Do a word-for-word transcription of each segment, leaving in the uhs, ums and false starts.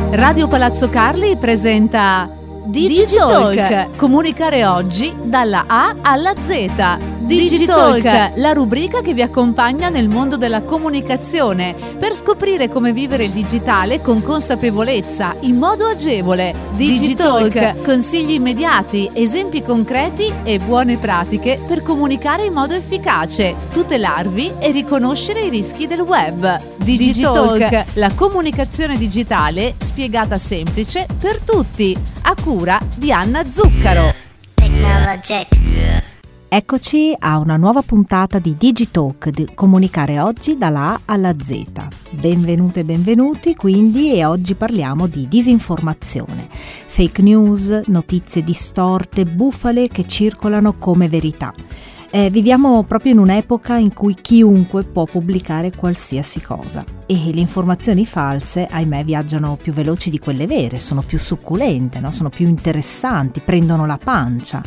Radio Palazzo Carli presenta Digitalk, comunicare oggi dalla A alla Z. Digitalk, la rubrica che vi accompagna nel mondo della comunicazione per scoprire come vivere il digitale con consapevolezza, in modo agevole. Digitalk, consigli immediati, esempi concreti e buone pratiche per comunicare in modo efficace, tutelarvi e riconoscere i rischi del web. Digitalk, la comunicazione digitale spiegata semplice per tutti, a cura di Anna Zuccaro. Eccoci a una nuova puntata di Digitalk, di comunicare oggi dalla A alla Z. Benvenute e benvenuti quindi, e oggi parliamo di disinformazione, fake news, notizie distorte, bufale che circolano come verità. Eh, viviamo proprio in un'epoca in cui chiunque può pubblicare qualsiasi cosa e le informazioni false, ahimè, viaggiano più veloci di quelle vere, sono più succulente, no? Sono più interessanti, prendono la pancia.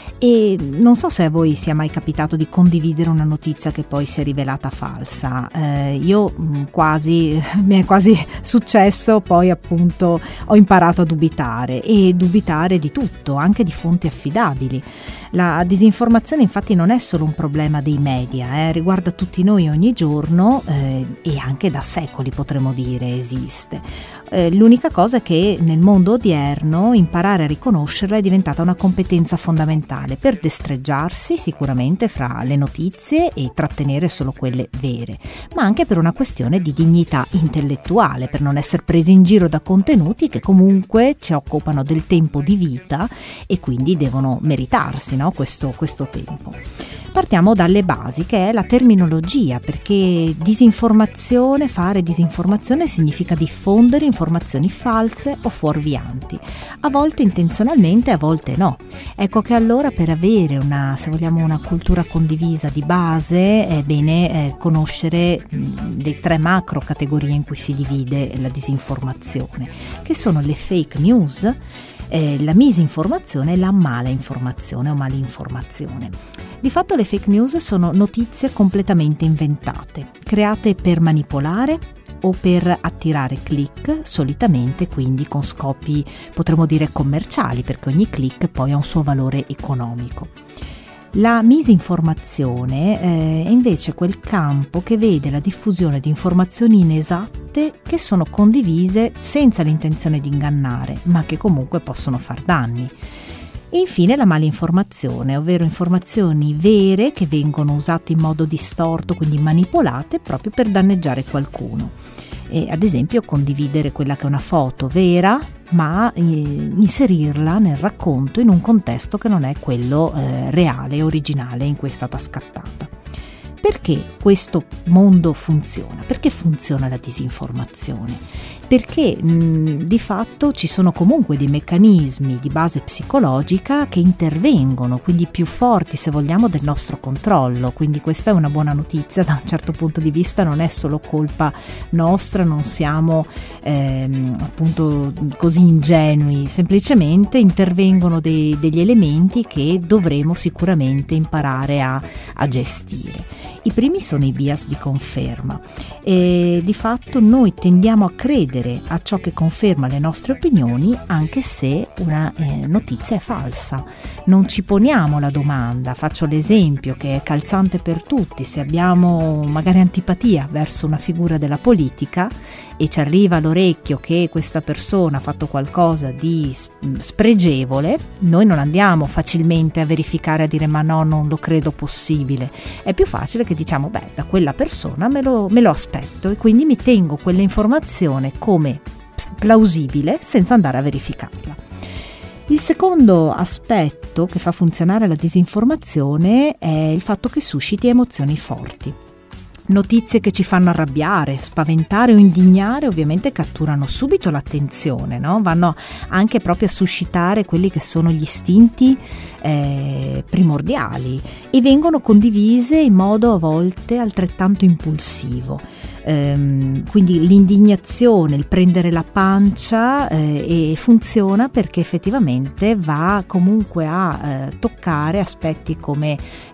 E non so se a voi sia mai capitato di condividere una notizia che poi si è rivelata falsa. Eh, io mh, quasi, mi è quasi successo, poi appunto ho imparato a dubitare e dubitare di tutto, anche di fonti affidabili. La disinformazione infatti non è solo un problema dei media, eh, riguarda tutti noi ogni giorno eh, e anche da secoli potremmo dire esiste. Eh, l'unica cosa è che nel mondo odierno imparare a riconoscerla è diventata una competenza fondamentale per destreggiarsi sicuramente fra le notizie e trattenere solo quelle vere, ma anche per una questione di dignità intellettuale, per non essere presi in giro da contenuti che comunque ci occupano del tempo di vita e quindi devono meritarsi, no? questo, questo tempo. Partiamo dalle basi, che è la terminologia, perché disinformazione, fare disinformazione significa diffondere informazioni false o fuorvianti, a volte intenzionalmente, a volte no. Ecco che allora per avere una, se vogliamo, una cultura condivisa di base è bene eh, conoscere mh, le tre macro categorie in cui si divide la disinformazione, che sono le fake news, Eh, la misinformazione e la mala informazione o malinformazione. Di fatto le fake news sono notizie completamente inventate, create per manipolare o per attirare click, solitamente quindi con scopi potremmo dire commerciali, perché ogni click poi ha un suo valore economico. La misinformazione eh, è invece quel campo che vede la diffusione di informazioni inesatte che sono condivise senza l'intenzione di ingannare, ma che comunque possono far danni. E infine la malinformazione, ovvero informazioni vere che vengono usate in modo distorto, quindi manipolate proprio per danneggiare qualcuno. E ad esempio condividere quella che è una foto vera, ma eh, inserirla nel racconto in un contesto che non è quello eh, reale e originale in cui è stata scattata. Perché questo mondo funziona? Perché funziona la disinformazione? Perché mh, di fatto ci sono comunque dei meccanismi di base psicologica che intervengono, quindi più forti se vogliamo del nostro controllo, quindi questa è una buona notizia da un certo punto di vista, non è solo colpa nostra, non siamo ehm, appunto così ingenui, semplicemente intervengono dei, degli elementi che dovremo sicuramente imparare a, a gestire. I primi sono i bias di conferma e di fatto noi tendiamo a credere a ciò che conferma le nostre opinioni anche se una eh, notizia è falsa. Non ci poniamo la domanda, faccio l'esempio che è calzante per tutti: se abbiamo magari antipatia verso una figura della politica e ci arriva all'orecchio che questa persona ha fatto qualcosa di spregevole, noi non andiamo facilmente a verificare, a dire ma no, non lo credo possibile. È più facile che diciamo beh, da quella persona me lo, me lo aspetto e quindi mi tengo quella informazione come plausibile senza andare a verificarla. Il secondo aspetto che fa funzionare la disinformazione è il fatto che susciti emozioni forti. Notizie che ci fanno arrabbiare, spaventare o indignare ovviamente catturano subito l'attenzione, no? Vanno anche proprio a suscitare quelli che sono gli istinti eh, primordiali e vengono condivise in modo a volte altrettanto impulsivo. ehm, quindi l'indignazione, il prendere la pancia eh, e funziona perché effettivamente va comunque a eh, toccare aspetti come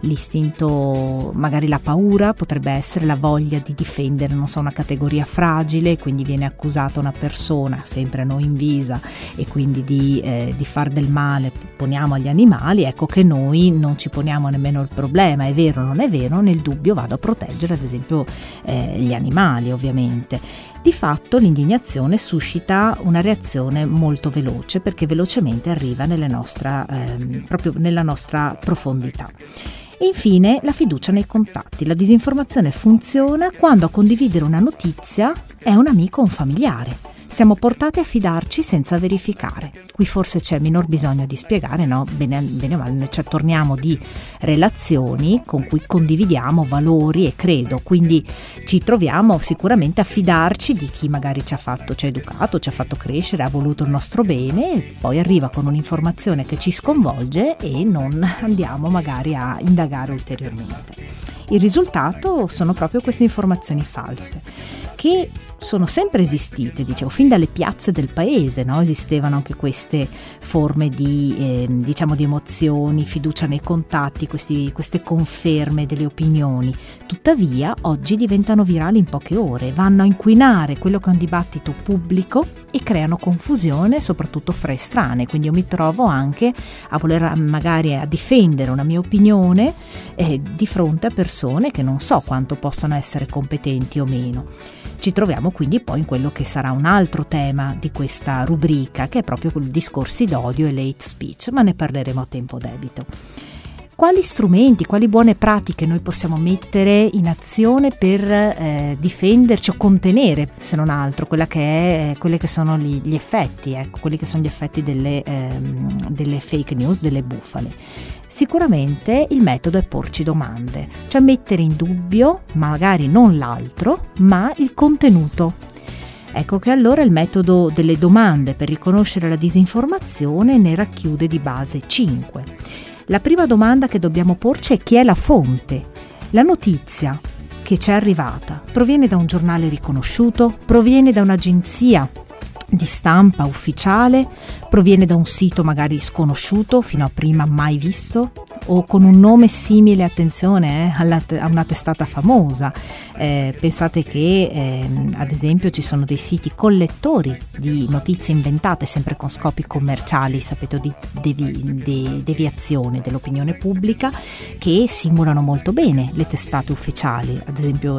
l'istinto, magari la paura, potrebbe essere la voglia di difendere, non so, una categoria fragile, quindi viene accusata una persona, sempre non invisa, e quindi di, eh, di far del male, poniamo agli animali, ecco che noi non ci poniamo nemmeno il problema, è vero o non è vero, nel dubbio vado a proteggere ad esempio eh, gli animali ovviamente. Di fatto l'indignazione suscita una reazione molto veloce perché velocemente arriva nelle nostra, ehm, proprio nella nostra profondità. E infine la fiducia nei contatti. La disinformazione funziona quando a condividere una notizia è un amico o un familiare. Siamo portati a fidarci senza verificare. Qui forse c'è minor bisogno di spiegare, no? Bene, bene o male, noi ci attorniamo di relazioni con cui condividiamo valori e credo, quindi ci troviamo sicuramente a fidarci di chi magari ci ha fatto, ci ha educato, ci ha fatto crescere, ha voluto il nostro bene, e poi arriva con un'informazione che ci sconvolge e non andiamo magari a indagare ulteriormente. Il risultato sono proprio queste informazioni false, che sono sempre esistite, dicevo, fin dalle piazze del paese, no? Esistevano anche queste forme di, eh, diciamo, di emozioni, fiducia nei contatti, questi, queste conferme delle opinioni. Tuttavia, oggi diventano virali in poche ore, vanno a inquinare quello che è un dibattito pubblico e creano confusione, soprattutto fra estranei. Quindi io mi trovo anche a voler magari a difendere una mia opinione eh, di fronte a persone che non so quanto possano essere competenti o meno. Ci troviamo quindi poi in quello che sarà un altro tema di questa rubrica, che è proprio il discorsi d'odio e l'hate speech, ma ne parleremo a tempo debito. Quali strumenti, quali buone pratiche noi possiamo mettere in azione per eh, difenderci o contenere, se non altro, quella che è, quelli che sono gli, gli effetti, ecco, quelli che sono gli effetti delle, ehm, delle fake news, delle bufale? Sicuramente il metodo è porci domande, cioè mettere in dubbio magari non l'altro, ma il contenuto. Ecco che allora il metodo delle domande per riconoscere la disinformazione ne racchiude di base cinque. La prima domanda che dobbiamo porci è: chi è la fonte? La notizia che ci è arrivata proviene da un giornale riconosciuto? Proviene da un'agenzia di stampa ufficiale? Proviene da un sito magari sconosciuto, fino a prima mai visto? O con un nome simile, attenzione, eh, alla, a una testata famosa? Eh, pensate che eh, ad esempio ci sono dei siti collettori di notizie inventate sempre con scopi commerciali, sapete, di devi, de, deviazione dell'opinione pubblica, che simulano molto bene le testate ufficiali. Ad esempio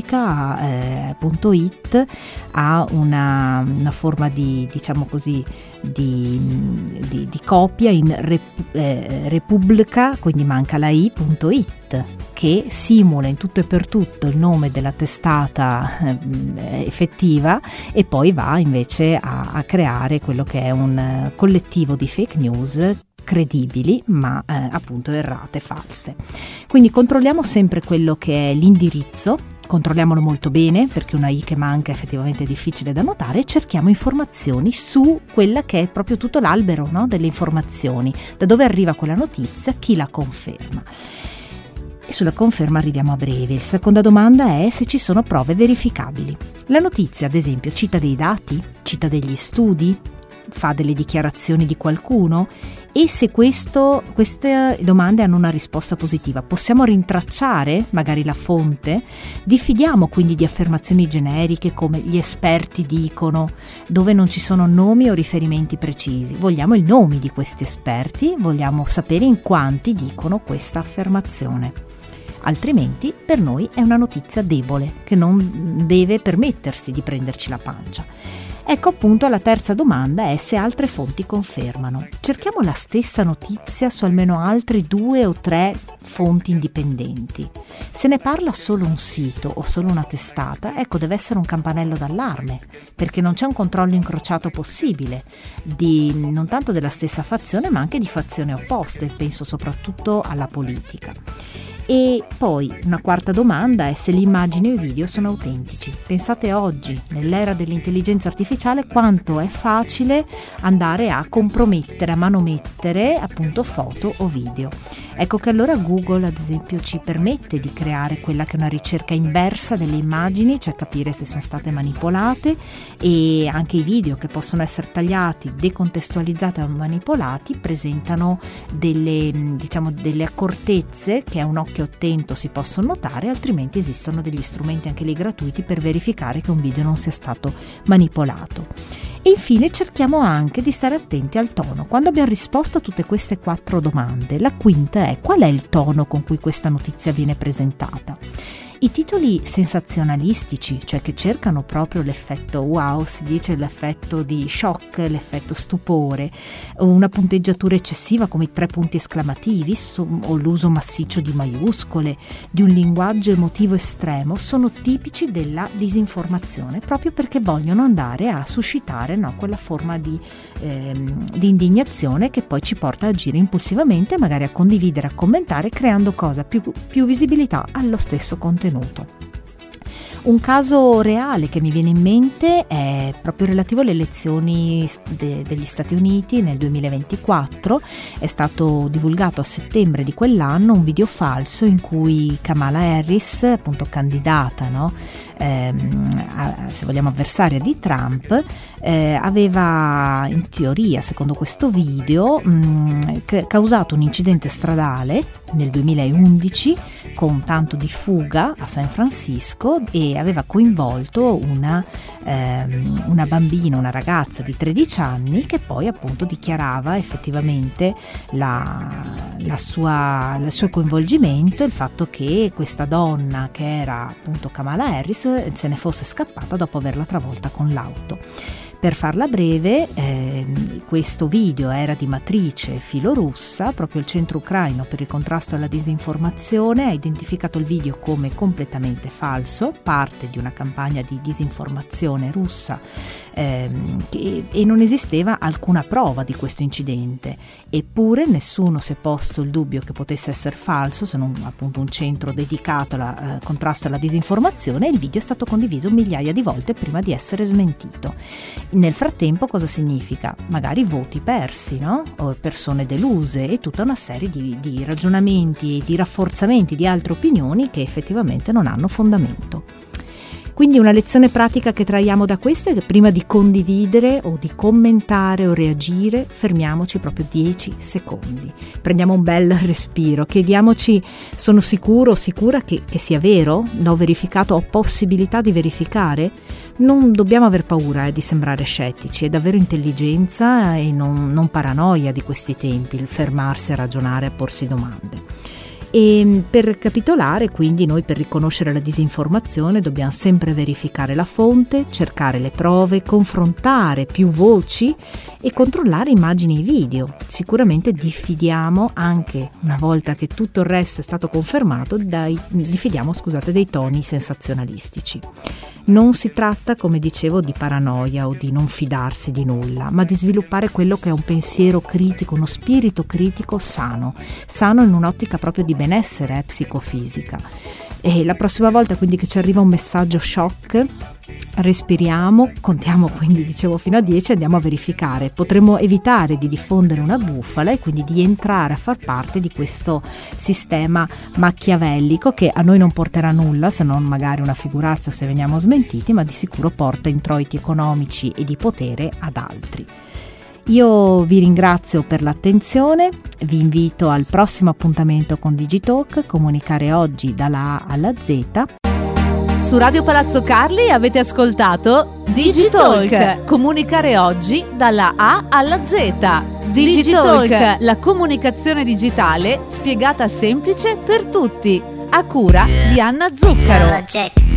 Repubblica punto it ha una, una forma di, diciamo così, di, di, di copia in rep, eh, Repubblica, quindi manca la i, punto it, che simula in tutto e per tutto il nome della testata eh, effettiva, e poi va invece a, a creare quello che è un collettivo di fake news credibili ma eh, appunto errate, false. Quindi controlliamo sempre quello che è l'indirizzo, controlliamolo molto bene, perché una i che manca effettivamente è difficile da notare, e cerchiamo informazioni su quella che è proprio tutto l'albero, no, delle informazioni, da dove arriva quella notizia, chi la conferma. E sulla conferma arriviamo a breve. La seconda domanda è se ci sono prove verificabili. La notizia, ad esempio, cita dei dati, cita degli studi, fa delle dichiarazioni di qualcuno, e se questo, queste domande hanno una risposta positiva, possiamo rintracciare magari la fonte? Diffidiamo quindi di affermazioni generiche come gli esperti dicono, dove non ci sono nomi o riferimenti precisi. Vogliamo i nomi di questi esperti, vogliamo sapere in quanti dicono questa affermazione. Altrimenti per noi è una notizia debole che non deve permettersi di prenderci la pancia. Ecco appunto la terza domanda è se altre fonti confermano. Cerchiamo la stessa notizia su almeno altre due o tre fonti indipendenti. Se ne parla solo un sito o solo una testata, ecco, deve essere un campanello d'allarme, perché non c'è un controllo incrociato possibile di non tanto della stessa fazione ma anche di fazioni opposte, penso soprattutto alla politica. E poi una quarta domanda è se l'immagine o i video sono autentici. Pensate oggi, nell'era dell'intelligenza artificiale, quanto è facile andare a compromettere, a manomettere appunto foto o video. Ecco che allora Google, ad esempio, ci permette di creare quella che è una ricerca inversa delle immagini, cioè capire se sono state manipolate, e anche i video che possono essere tagliati, decontestualizzati o manipolati presentano delle, diciamo, delle accortezze che a un occhio attento si possono notare, altrimenti esistono degli strumenti anche lì gratuiti per verificare che un video non sia stato manipolato. E infine cerchiamo anche di stare attenti al tono. Quando abbiamo risposto a tutte queste quattro domande, la quinta è: qual è il tono con cui questa notizia viene presentata? I titoli sensazionalistici, cioè che cercano proprio l'effetto wow, si dice l'effetto di shock, l'effetto stupore, o una punteggiatura eccessiva come i tre punti esclamativi o l'uso massiccio di maiuscole, di un linguaggio emotivo estremo, sono tipici della disinformazione, proprio perché vogliono andare a suscitare, no, quella forma di, ehm, di indignazione che poi ci porta a agire impulsivamente, magari a condividere, a commentare, creando cosa? Più, più visibilità allo stesso contenuto. Un caso reale che mi viene in mente è proprio relativo alle elezioni de- degli Stati Uniti nel duemilaventiquattro. È stato divulgato a settembre di quell'anno un video falso in cui Kamala Harris, appunto candidata, no? Ehm, a, se vogliamo avversaria di Trump, eh, aveva in teoria, secondo questo video, mh, c- causato un incidente stradale nel duemilaundici con tanto di fuga a San Francisco e aveva coinvolto una, ehm, una bambina, una ragazza di tredici anni che poi appunto dichiarava effettivamente la, la sua, il suo coinvolgimento, il fatto che questa donna, che era appunto Kamala Harris, se ne fosse scappata dopo averla travolta con l'auto. Per farla breve, eh, questo video era di matrice filorussa. Proprio il Centro Ucraino per il contrasto alla disinformazione ha identificato il video come completamente falso, parte di una campagna di disinformazione russa, ehm, che, e non esisteva alcuna prova di questo incidente. Eppure nessuno si è posto il dubbio che potesse essere falso, se non appunto un centro dedicato al eh, contrasto alla disinformazione, e il video è stato condiviso migliaia di volte prima di essere smentito. Nel frattempo cosa significa? Magari voti persi, no? O persone deluse e tutta una serie di, di ragionamenti e di rafforzamenti di altre opinioni che effettivamente non hanno fondamento. Quindi una lezione pratica che traiamo da questo è che prima di condividere o di commentare o reagire fermiamoci proprio dieci secondi, prendiamo un bel respiro, chiediamoci: sono sicuro o sicura che, che sia vero? L'ho verificato? Ho possibilità di verificare? Non dobbiamo aver paura eh, di sembrare scettici, è davvero intelligenza e non, non paranoia di questi tempi il fermarsi a ragionare e a porsi domande. E per ricapitolare, quindi, noi per riconoscere la disinformazione dobbiamo sempre verificare la fonte, cercare le prove, confrontare più voci e controllare immagini e video. Sicuramente diffidiamo, anche una volta che tutto il resto è stato confermato, dai, diffidiamo scusate, dei toni sensazionalistici. Non si tratta, come dicevo, di paranoia o di non fidarsi di nulla, ma di sviluppare quello che è un pensiero critico, uno spirito critico sano, sano in un'ottica proprio di benessere eh, psicofisica. E la prossima volta quindi che ci arriva un messaggio shock, respiriamo, contiamo quindi dicevo fino a dieci, andiamo a verificare. Potremmo evitare di diffondere una bufala e quindi di entrare a far parte di questo sistema machiavellico che a noi non porterà nulla, se non magari una figuraccia se veniamo smentiti, ma di sicuro porta introiti economici e di potere ad altri. Io vi ringrazio per l'attenzione, vi invito al prossimo appuntamento con Digitalk, comunicare oggi dalla A alla Z. Su Radio Palazzo Carli avete ascoltato Digitalk, comunicare oggi dalla A alla Z. Digitalk, la comunicazione digitale spiegata semplice per tutti, a cura di Anna Zuccaro.